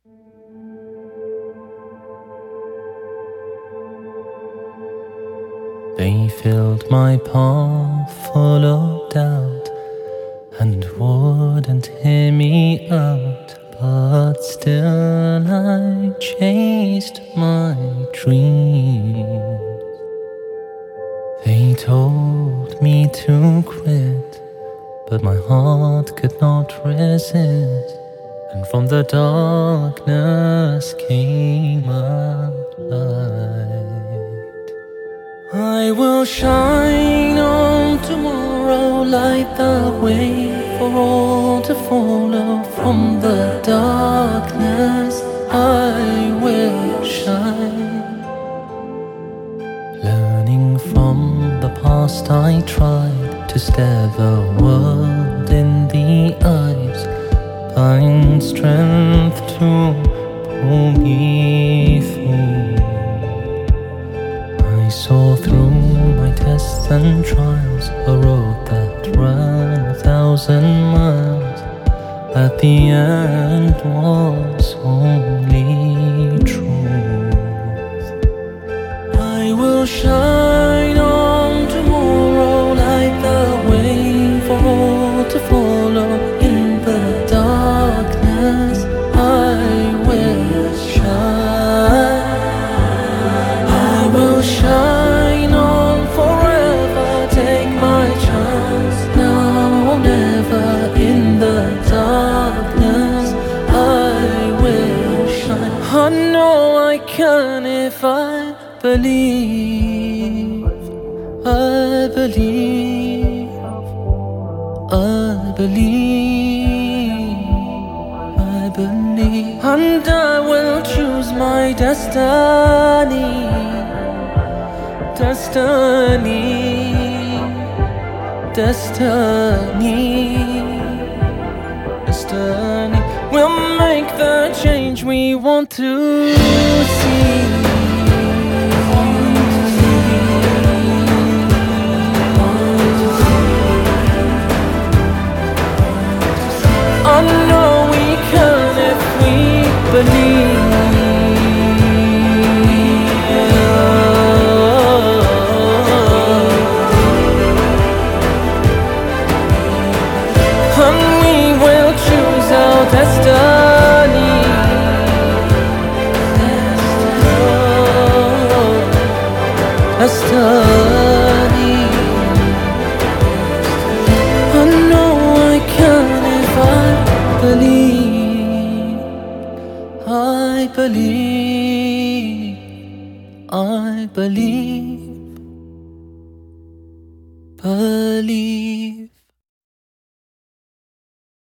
They filled my path full of doubt and wouldn't hear me out, but still I chased my dreams. They told me to quit, but my heart could not resist, and from the darkness came a light. I will shine on tomorrow, light the way for all to follow. From the darkness I will shine. Learning from the past, I tried to stare the world in the eyes, find strength to pull me through. I saw through my tests and trials, a road that ran 1,000 miles. At the end was only truth. I will shine on tomorrow, light the way for all to follow. In the darkness I will shine. I will shine on forever, take my chance now or never. In the darkness I will shine. I know I can if I believe. I believe. I believe. I believe. And I will choose my destiny. Destiny. Destiny. Destiny. We'll make the change we want to see. I know we can if we believe. And we will choose our destiny. Destiny. I know I can if I believe. I believe. I believe. Believe.